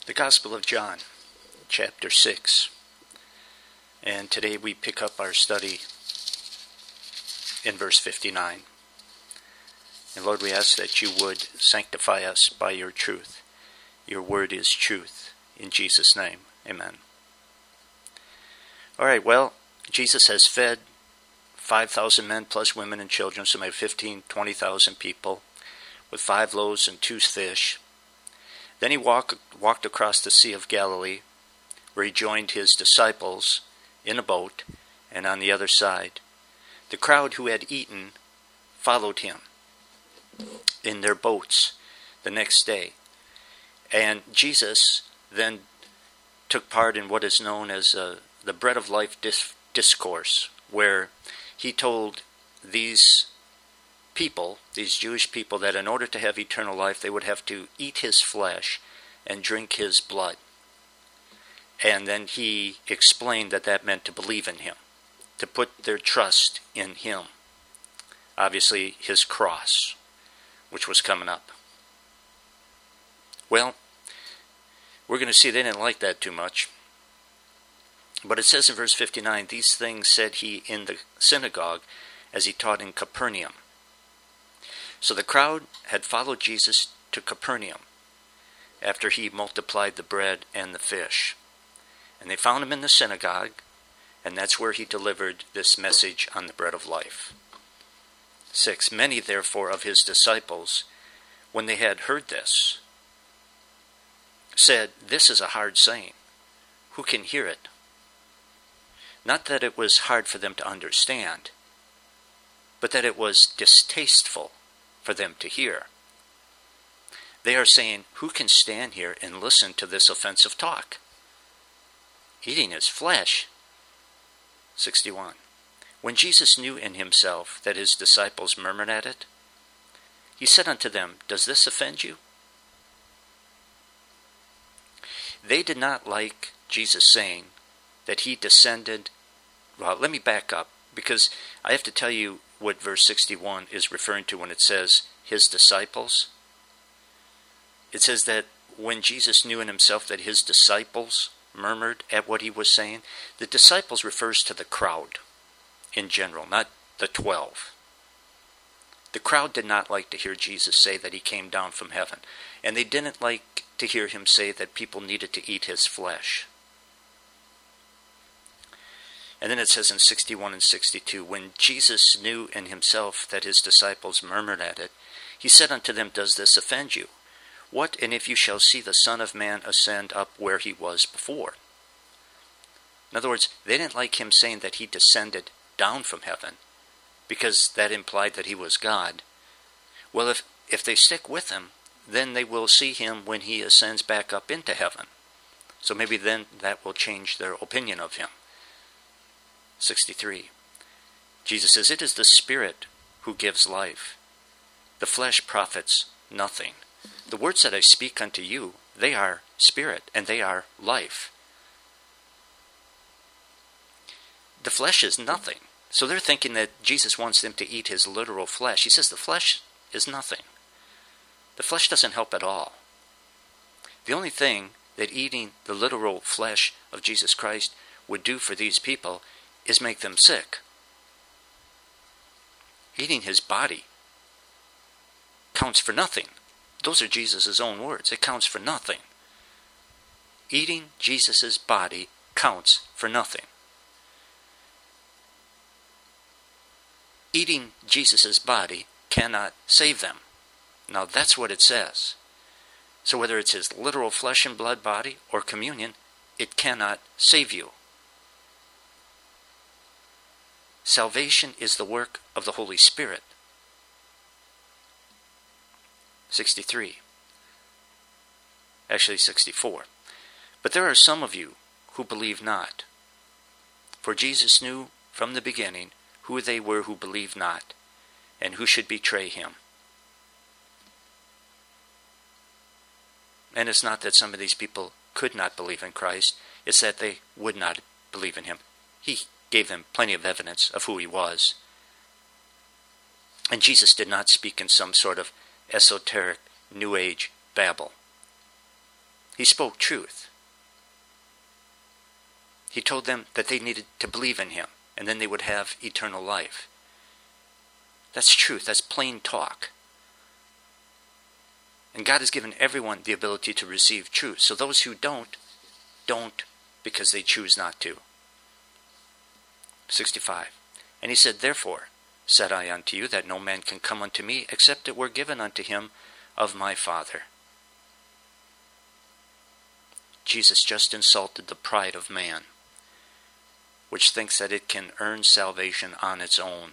The Gospel of John, chapter 6. And today we pick up our study in verse 59. And Lord, we ask that you would sanctify us by your truth. Your word is truth. In Jesus' name, amen. All right, well, Jesus has fed 5,000 men plus women and children, so maybe 20,000 people, with 5 loaves and 2 fish. Then he walked across the Sea of Galilee, where he joined his disciples in a boat, and on the other side, the crowd who had eaten followed him in their boats the next day. And Jesus then took part in what is known as the Bread of Life discourse, where he told these people, these Jewish people, that in order to have eternal life, they would have to eat his flesh and drink his blood. And then he explained that that meant to believe in him, to put their trust in him. Obviously, his cross, which was coming up. Well, we're going to see they didn't like that too much. But it says in verse 59, these things said he in the synagogue as he taught in Capernaum. So the crowd had followed Jesus to Capernaum after he multiplied the bread and the fish. And they found him in the synagogue, and that's where he delivered this message on the bread of life. 6. Many, therefore, of his disciples, when they had heard this, said, "This is a hard saying. Who can hear it?" Not that it was hard for them to understand, but that it was distasteful for them to hear. They are saying, who can stand here and listen to this offensive talk? Eating his flesh. 61. When Jesus knew in himself that his disciples murmured at it, he said unto them, "Does this offend you?" They did not like Jesus saying that he descended. Well, let me back up, because I have to tell you what verse 61 is referring to when it says his disciples. It says that when Jesus knew in himself that his disciples murmured at what he was saying, the disciples refers to the crowd in general, not the 12. The crowd did not like to hear Jesus say that he came down from heaven, and they didn't like to hear him say that people needed to eat his flesh. And then it says in 61 and 62, when Jesus knew in himself that his disciples murmured at it, he said unto them, "Does this offend you? What, and if you shall see the Son of Man ascend up where he was before?" In other words, they didn't like him saying that he descended down from heaven, because that implied that he was God. Well, if they stick with him, then they will see him when he ascends back up into heaven. So maybe then that will change their opinion of him. 63. Jesus says, "It is the Spirit who gives life. The flesh profits nothing. The words that I speak unto you, they are spirit, and they are life." The flesh is nothing. So they're thinking that Jesus wants them to eat his literal flesh. He says the flesh is nothing. The flesh doesn't help at all. The only thing that eating the literal flesh of Jesus Christ would do for these people is make them sick. Eating his body counts for nothing. Those are Jesus' own words. It counts for nothing. Eating Jesus' body counts for nothing. Eating Jesus' body cannot save them. Now that's what it says. So whether it's his literal flesh and blood body or communion, it cannot save you. Salvation is the work of the Holy Spirit. 63. Actually 64. But there are some of you who believe not. For Jesus knew from the beginning who they were who believed not, and who should betray him. And it's not that some of these people could not believe in Christ, it's that they would not believe in him. He gave them plenty of evidence of who he was. And Jesus did not speak in some sort of esoteric New Age babble. He spoke truth. He told them that they needed to believe in him, and then they would have eternal life. That's truth. That's plain talk. And God has given everyone the ability to receive truth. So those who don't because they choose not to. 65. And he said, Therefore said I unto you, that no man can come unto me, except it were given unto him of my Father. Jesus just insulted the pride of man, which thinks that it can earn salvation on its own.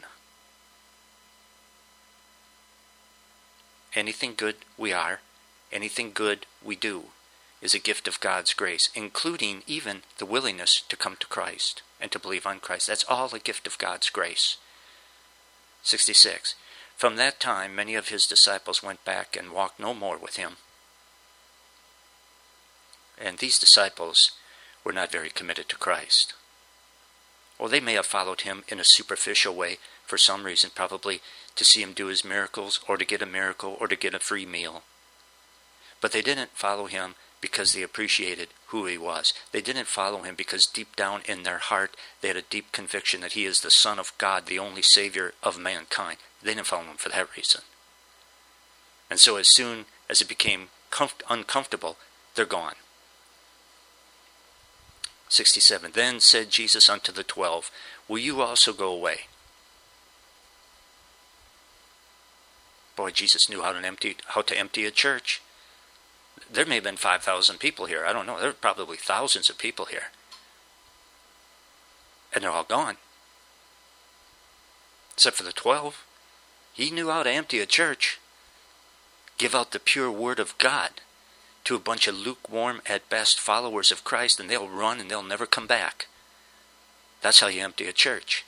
Anything good we are, anything good we do, is a gift of God's grace, including even the willingness to come to Christ and to believe on Christ. That's all a gift of God's grace. 66. From that time many of his disciples went back and walked no more with him. And these disciples were not very committed to Christ. Or they may have followed him in a superficial way for some reason, probably to see him do his miracles, or to get a miracle, or to get a free meal. But they didn't follow him because they appreciated who he was. They didn't follow him because deep down in their heart they had a deep conviction that he is the Son of God, the only Savior of mankind. They didn't follow him for that reason. And so as soon as it became uncomfortable, they're gone. 67. Then said Jesus unto the 12, Will you also go away? Boy, Jesus knew how to empty a church. There may have been 5,000 people here. I don't know. There were probably thousands of people here. And they're all gone. Except for the 12. He knew how to empty a church. Give out the pure word of God to a bunch of lukewarm, at best, followers of Christ, and they'll run and they'll never come back. That's how you empty a church.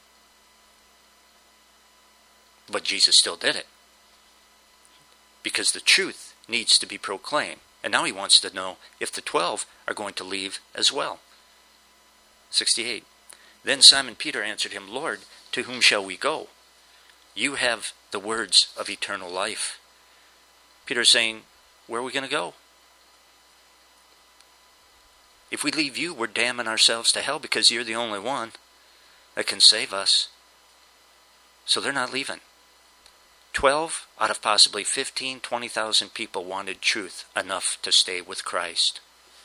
But Jesus still did it. Because the truth needs to be proclaimed. And now he wants to know if the 12 are going to leave as well. 68. Then Simon Peter answered him, Lord, to whom shall we go? You have the words of eternal life. Peter's saying, where are we going to go? If we leave you, we're damning ourselves to hell because you're the only one that can save us. So they're not leaving. 12 out of possibly 15, 20,000 people wanted truth enough to stay with Christ.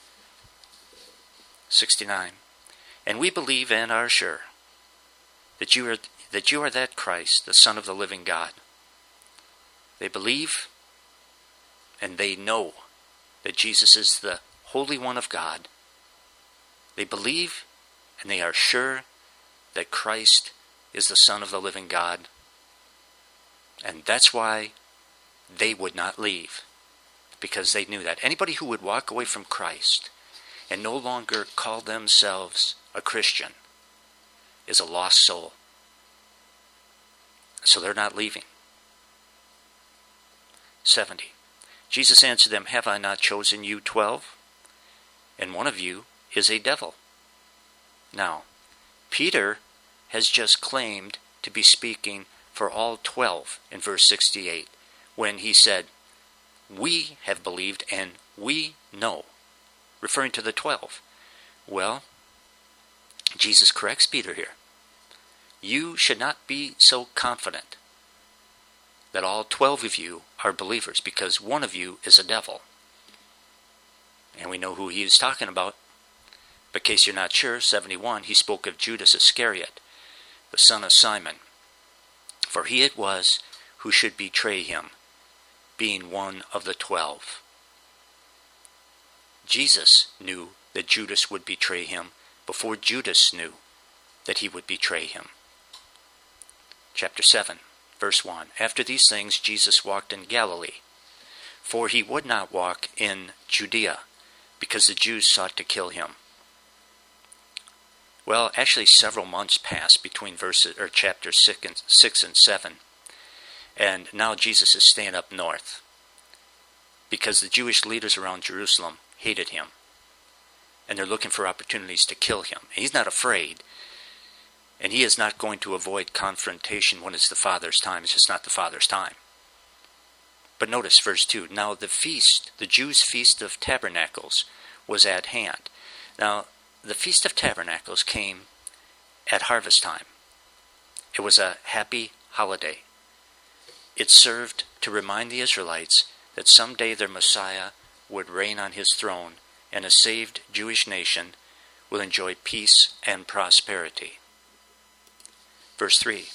69. And we believe and are sure that you are that Christ, the Son of the living God. They believe and they know that Jesus is the Holy One of God. They believe and they are sure that Christ is the Son of the living God. And that's why they would not leave, because they knew that anybody who would walk away from Christ and no longer call themselves a Christian is a lost soul. So they're not leaving. 70. Jesus answered them, Have I not chosen you 12? And one of you is a devil. Now, Peter has just claimed to be speaking for all 12 in verse 68, when he said, We have believed and we know, referring to the 12. Well, Jesus corrects Peter here. You should not be so confident that all 12 of you are believers, because one of you is a devil. And we know who he is talking about. But in case you're not sure, 71, he spoke of Judas Iscariot, the son of Simon. For he it was who should betray him, being one of the 12. Jesus knew that Judas would betray him before Judas knew that he would betray him. Chapter 7, verse 1. After these things Jesus walked in Galilee, for he would not walk in Judea, because the Jews sought to kill him. Well, actually several months passed between chapters 6 and 7. And now Jesus is staying up north, because the Jewish leaders around Jerusalem hated him. And they're looking for opportunities to kill him. And he's not afraid. And he is not going to avoid confrontation when it's the Father's time. It's just not the Father's time. But notice verse 2. Now the feast, the Jews' feast of tabernacles, was at hand. Now, the Feast of Tabernacles came at harvest time. It was a happy holiday. It served to remind the Israelites that someday their Messiah would reign on his throne, and a saved Jewish nation will enjoy peace and prosperity. Verse 3.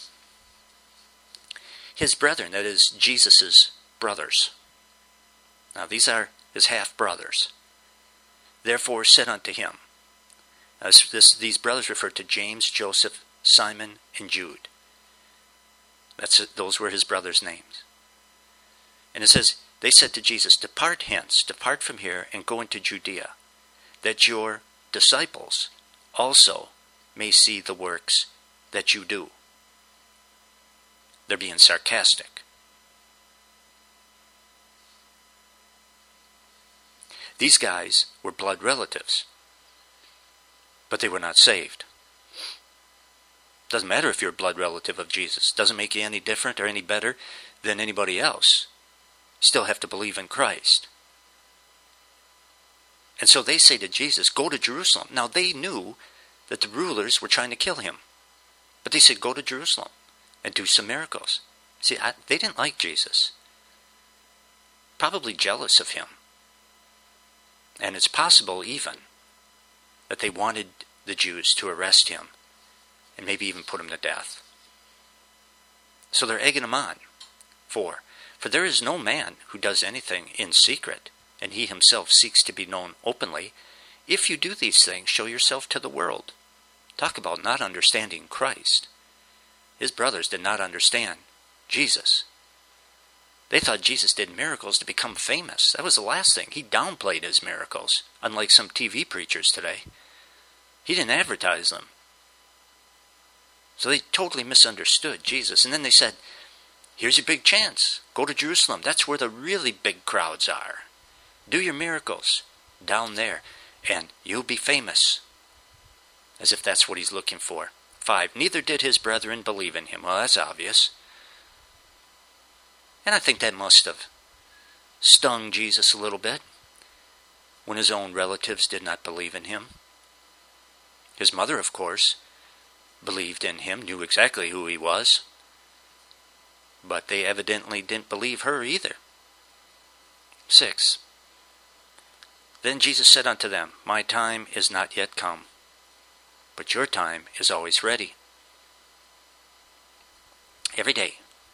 His brethren, that is, Jesus' brothers. Now these are his half-brothers. Therefore said unto him. These brothers refer to James, Joseph, Simon, and Jude. Those were his brothers' names. And it says, they said to Jesus, depart hence, depart from here, and go into Judea, that your disciples also may see the works that you do. They're being sarcastic. These guys were blood relatives, but they were not saved. Doesn't matter if you're a blood relative of Jesus. Doesn't make you any different or any better than anybody else. You still have to believe in Christ. And so they say to Jesus, go to Jerusalem. Now they knew that the rulers were trying to kill him. But they said, go to Jerusalem and do some miracles. See, they didn't like Jesus. Probably jealous of him. And it's possible even that they wanted the Jews to arrest him and maybe even put him to death. So they're egging him on. For there is no man who does anything in secret, and he himself seeks to be known openly. If you do these things, show yourself to the world. Talk about not understanding Christ. His brothers did not understand Jesus. They thought Jesus did miracles to become famous. That was the last thing. He downplayed his miracles, unlike some TV preachers today. He didn't advertise them. So they totally misunderstood Jesus. And then they said, here's your big chance. Go to Jerusalem. That's where the really big crowds are. Do your miracles down there, and you'll be famous. As if that's what he's looking for. 5. Neither did his brethren believe in him. Well, that's obvious. And I think that must have stung Jesus a little bit when his own relatives did not believe in him. His mother, of course, believed in him, knew exactly who he was, but they evidently didn't believe her either. 6. Then Jesus said unto them, my time is not yet come, but your time is always ready. Every day,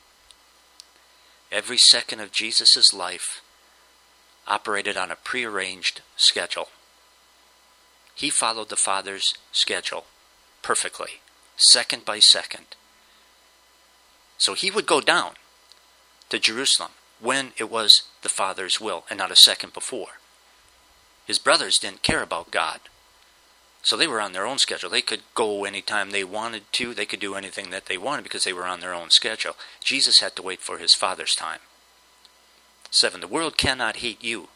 every second of Jesus' life operated on a prearranged schedule. He followed the Father's schedule perfectly, second by second. So he would go down to Jerusalem when it was the Father's will and not a second before. His brothers didn't care about God. So they were on their own schedule. They could go anytime they wanted to. They could do anything that they wanted because they were on their own schedule. Jesus had to wait for his Father's time. 7. The world cannot hate you,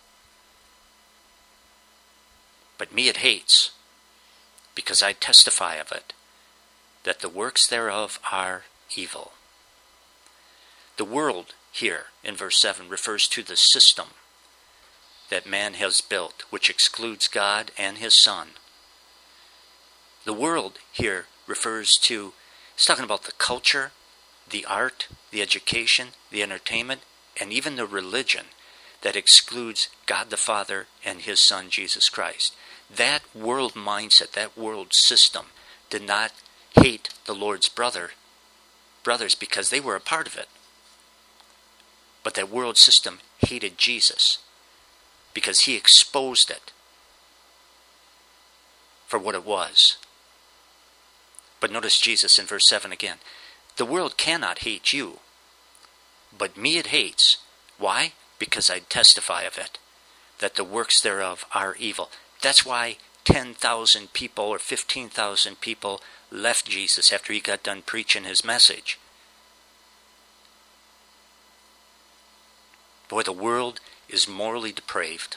but me it hates, because I testify of it, that the works thereof are evil. The world here in verse 7 refers to the system that man has built, which excludes God and his Son. The world here refers to, it's talking about the culture, the art, the education, the entertainment, and even the religion that excludes God the Father and his Son Jesus Christ. That world mindset, that world system did not hate the Lord's brothers because they were a part of it. But that world system hated Jesus because he exposed it for what it was. But notice Jesus in verse 7 again. The world cannot hate you, but me it hates. Why? Because I testify of it, that the works thereof are evil. That's why 10,000 people or 15,000 people left Jesus after he got done preaching his message. Boy, the world is morally depraved.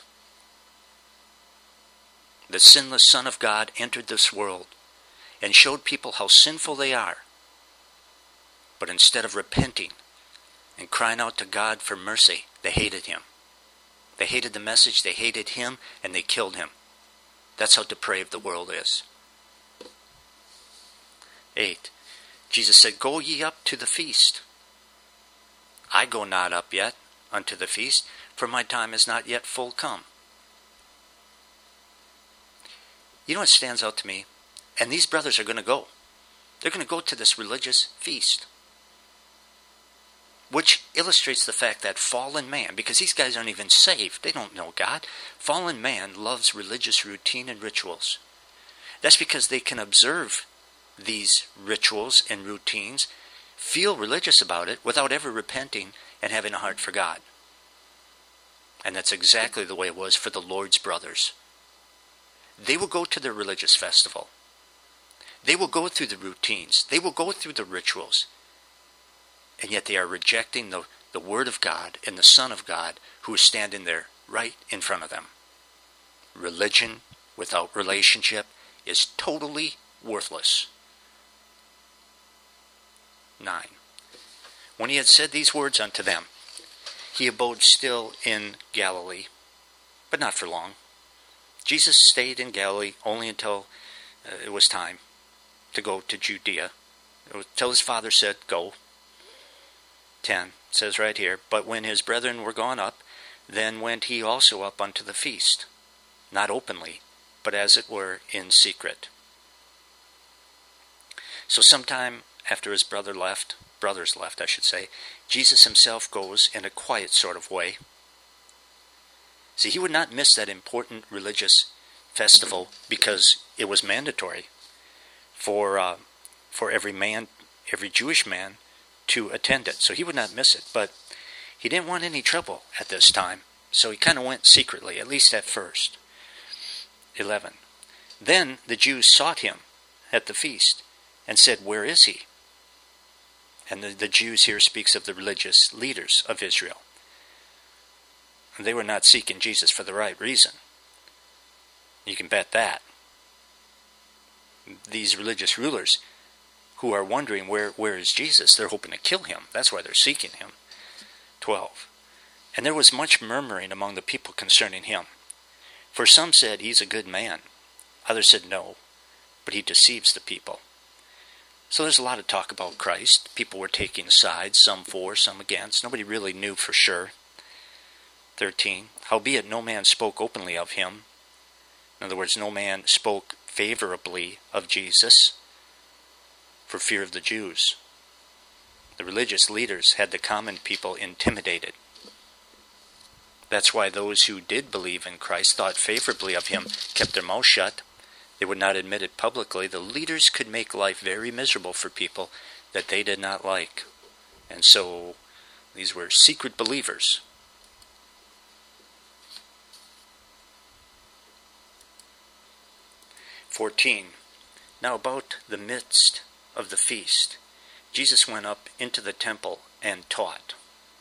The sinless Son of God entered this world and showed people how sinful they are. But instead of repenting and crying out to God for mercy. They hated him. They hated the message, they hated him, and they killed him. That's how depraved the world is. 8. Jesus said, "Go ye up to the feast. I go not up yet unto the feast, for my time is not yet full come." You know what stands out to me? And these brothers are going to go. They're going to go to this religious feast, which illustrates the fact that fallen man, because these guys aren't even saved, they don't know God. Fallen man loves religious routine and rituals. That's because they can observe these rituals and routines, feel religious about it without ever repenting and having a heart for God. And that's exactly the way it was for the Lord's brothers. They will go to their religious festival. They will go through the routines. They will go through the rituals. And yet they are rejecting the Word of God and the Son of God who is standing there right in front of them. Religion without relationship is totally worthless. 9. When he had said these words unto them, he abode still in Galilee, but not for long. Jesus stayed in Galilee only until it was time to go to Judea, until his Father said, "Go." 10 says right here, "But when his brethren were gone up, then went he also up unto the feast, not openly, but as it were in secret." So sometime after his brothers left, Jesus himself goes in a quiet sort of way. See, he would not miss that important religious festival because it was mandatory for every Jewish man to attend it. So he would not miss it. But he didn't want any trouble at this time. So he kind of went secretly, at least at first. 11. Then the Jews sought him at the feast and said, "Where is he?" And the Jews here speaks of the religious leaders of Israel. And they were not seeking Jesus for the right reason. You can bet that. These religious rulers who are wondering where is Jesus, they're hoping to kill him. That's why they're seeking him. 12. And there was much murmuring among the people concerning him. For some said, "He's a good man." Others said, "No, but he deceives the people." So there's a lot of talk about Christ. People were taking sides, some for, some against. Nobody really knew for sure. 13. Howbeit no man spoke openly of him. In other words, no man spoke favorably of Jesus for fear of the Jews. The religious leaders had the common people intimidated. That's why those who did believe in Christ, thought favorably of him, kept their mouth shut. They would not admit it publicly. The leaders could make life very miserable for people that they did not like. And so these were secret believers. 14. Now about the midst of the feast, Jesus went up into the temple and taught.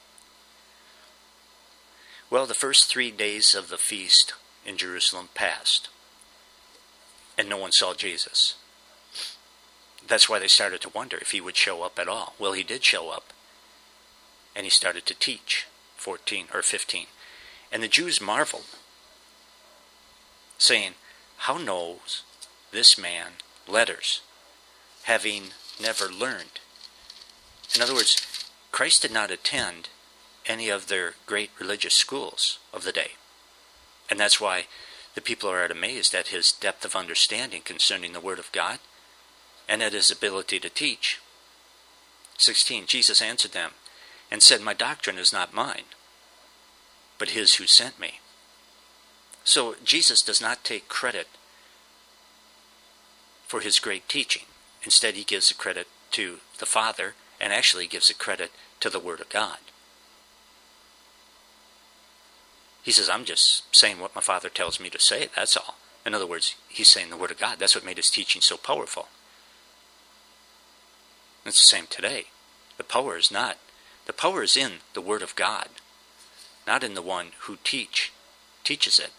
Well, the first 3 days of the feast in Jerusalem passed, and no one saw Jesus. That's why they started to wonder if he would show up at all. Well, he did show up, and he started to teach. 14 or 15. And the Jews marveled, saying, "How knows this man letters, having never learned?" In other words, Christ did not attend any of their great religious schools of the day. And that's why the people are amazed at his depth of understanding concerning the Word of God and at his ability to teach. 16. Jesus answered them and said, "My doctrine is not mine, but his who sent me." So Jesus does not take credit for his great teaching. Instead, he gives the credit to the Father and actually gives the credit to the Word of God. He says, "I'm just saying what my Father tells me to say, that's all." In other words, he's saying the Word of God. That's what made his teaching so powerful. It's the same today. The power is in the Word of God, not in the one who teaches it.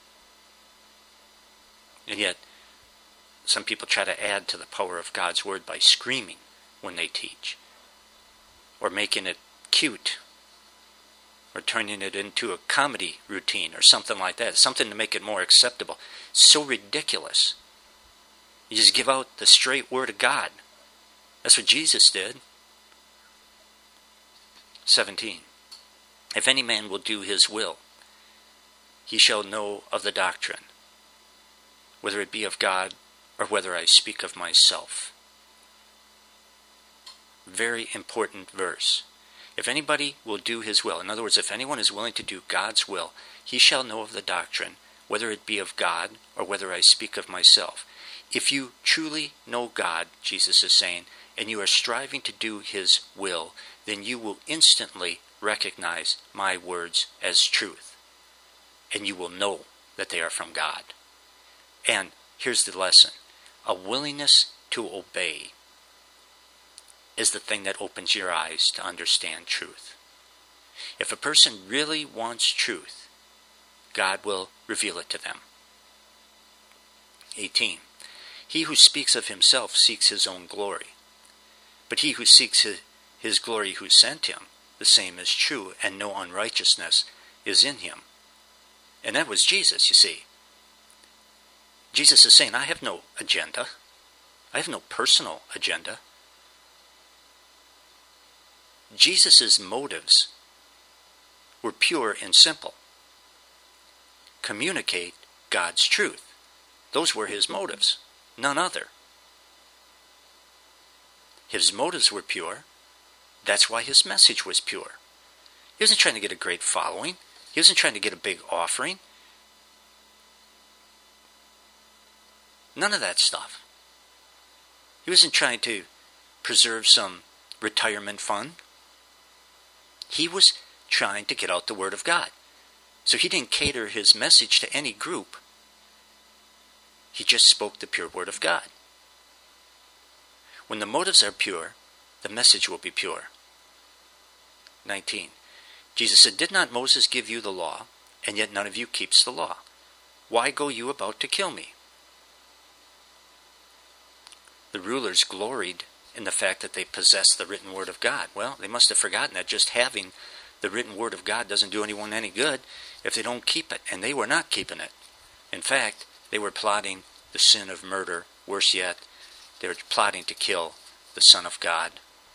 And yet, some people try to add to the power of God's Word by screaming when they teach, or making it cute, or turning it into a comedy routine or something like that, something to make it more acceptable. It's so ridiculous. You just give out the straight word of God. That's what Jesus did. 17. If any man will do his will, he shall know of the doctrine, whether it be of God or whether I speak of myself. Very important verse. If anybody will do his will, in other words, if anyone is willing to do God's will, he shall know of the doctrine, whether it be of God or whether I speak of myself. If you truly know God, Jesus is saying, and you are striving to do his will, then you will instantly recognize my words as truth. And you will know that they are from God. And here's the lesson. A willingness to obey is the thing that opens your eyes to understand truth. If a person really wants truth, God will reveal it to them. 18. He who speaks of himself seeks his own glory. But he who seeks his glory who sent him, the same is true, and no unrighteousness is in him. And that was Jesus, you see. Jesus is saying, I have no agenda. I have no personal agenda. Jesus' motives were pure and simple. Communicate God's truth. Those were his motives, none other. His motives were pure. That's why his message was pure. He wasn't trying to get a great following. He wasn't trying to get a big offering. None of that stuff. He wasn't trying to preserve some retirement fund. He was trying to get out the Word of God. So he didn't cater his message to any group. He just spoke the pure Word of God. When the motives are pure, the message will be pure. 19. Jesus said, Did not Moses give you the law, and yet none of you keeps the law? Why go you about to kill me? The rulers gloried in the fact that they possessed the written Word of God. Well, they must have forgotten that just having the written Word of God doesn't do anyone any good if they don't keep it. And they were not keeping it. In fact, they were plotting the sin of murder. Worse yet, they were plotting to kill the Son of God.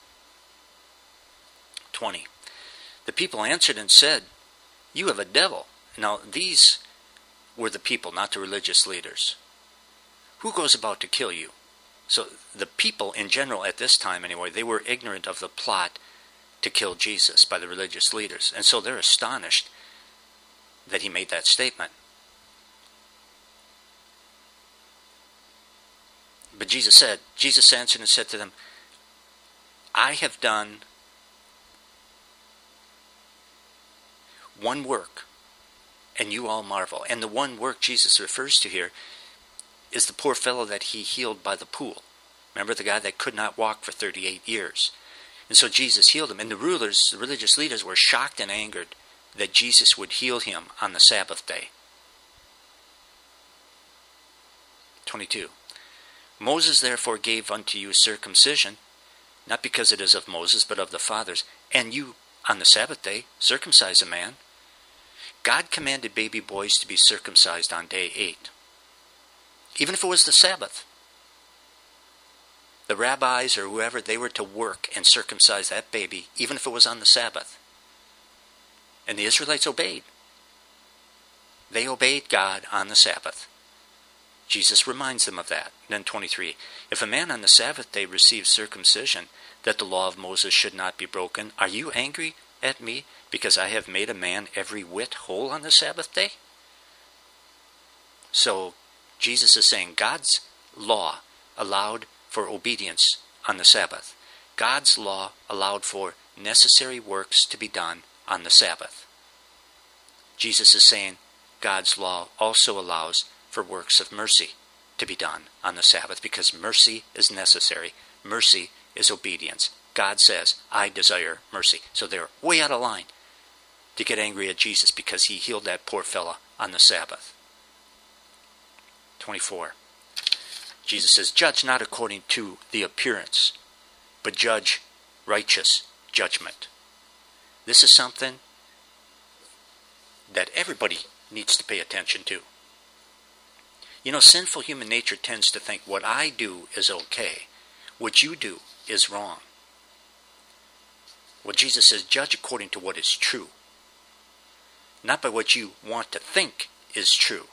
20. The people answered and said, You have a devil. Now, these were the people, not the religious leaders. Who goes about to kill you? So the people in general at this time anyway, they were ignorant of the plot to kill Jesus by the religious leaders. And so they're astonished that he made that statement. But Jesus answered and said to them, I have done one work, and you all marvel. And the one work Jesus refers to here is the poor fellow that he healed by the pool. Remember the guy that could not walk for 38 years? And so Jesus healed him. And the rulers, the religious leaders, were shocked and angered that Jesus would heal him on the Sabbath day. 22. Moses therefore gave unto you circumcision, not because it is of Moses, but of the fathers. And you, on the Sabbath day, circumcise a man. God commanded baby boys to be circumcised on day 8. Even if it was the Sabbath. The rabbis or whoever, they were to work and circumcise that baby, even if it was on the Sabbath. And the Israelites obeyed. They obeyed God on the Sabbath. Jesus reminds them of that. Then 23. If a man on the Sabbath day receives circumcision, that the law of Moses should not be broken, are you angry at me because I have made a man every whit whole on the Sabbath day? So Jesus is saying God's law allowed for obedience on the Sabbath. God's law allowed for necessary works to be done on the Sabbath. Jesus is saying God's law also allows for works of mercy to be done on the Sabbath because mercy is necessary. Mercy is obedience. God says, I desire mercy. So they're way out of line to get angry at Jesus because he healed that poor fella on the Sabbath. 24. Jesus says, Judge not according to the appearance, but judge righteous judgment. This is something that everybody needs to pay attention to. You know, sinful human nature tends to think what I do is okay. What you do is wrong. Well, Jesus says, judge according to what is true. Not by what you want to think is true.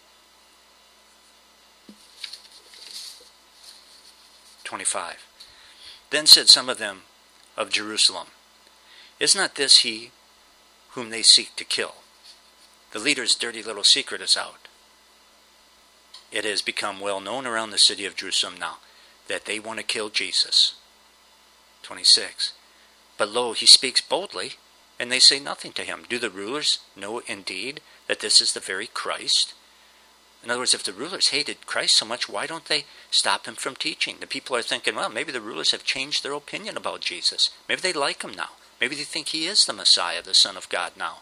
25. Then said some of them of Jerusalem, is not this he whom they seek to kill? The leader's dirty little secret is out. It has become well known around the city of Jerusalem now that they want to kill Jesus. 26. But lo, he speaks boldly, and they say nothing to him. Do the rulers know indeed that this is the very Christ? In other words, if the rulers hated Christ so much, why don't they stop him from teaching? The people are thinking, well, maybe the rulers have changed their opinion about Jesus. Maybe they like him now. Maybe they think he is the Messiah, the Son of God now.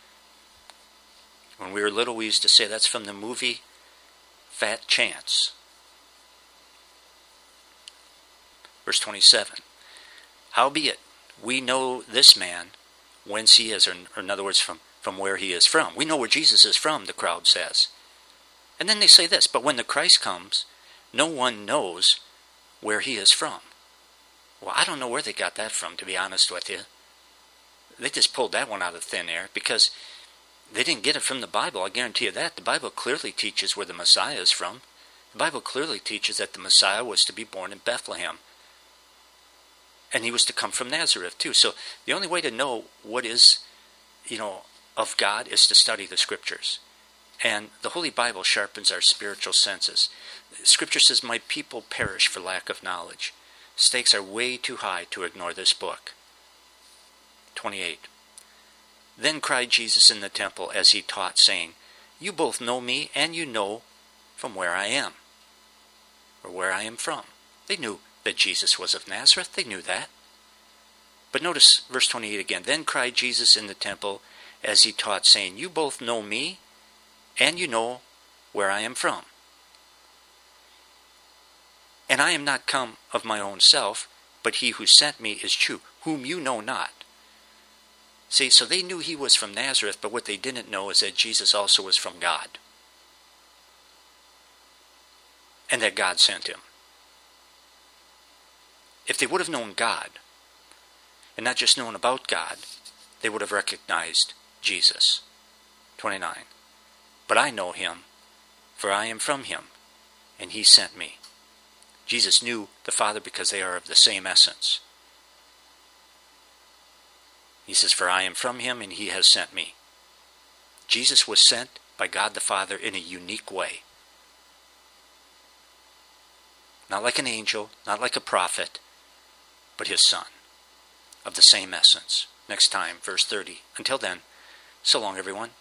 When we were little, we used to say that's from the movie Fat Chance. Verse 27. Howbeit, we know this man whence he is, or in other words, from where he is from. We know where Jesus is from, the crowd says. And then they say this, but when the Christ comes, no one knows where he is from. Well, I don't know where they got that from, to be honest with you. They just pulled that one out of thin air because they didn't get it from the Bible. I guarantee you that. The Bible clearly teaches where the Messiah is from. The Bible clearly teaches that the Messiah was to be born in Bethlehem. And he was to come from Nazareth too. So the only way to know what is, of God is to study the Scriptures. And the Holy Bible sharpens our spiritual senses. Scripture says, my people perish for lack of knowledge. Stakes are way too high to ignore this book. 28. Then cried Jesus in the temple as he taught, saying, you both know me, and you know from where I am, or where I am from. They knew that Jesus was of Nazareth. They knew that. But notice verse 28 again. Then cried Jesus in the temple as he taught, saying, you both know me, and you know where I am from. And I am not come of my own self, but he who sent me is true, whom you know not. See, so they knew he was from Nazareth, but what they didn't know is that Jesus also was from God. And that God sent him. If they would have known God, and not just known about God, they would have recognized Jesus. 29. But I know him, for I am from him, and he sent me. Jesus knew the Father because they are of the same essence. He says, for I am from him, and he has sent me. Jesus was sent by God the Father in a unique way. Not like an angel, not like a prophet, but his Son, of the same essence. Next time, verse 30. Until then, so long, everyone.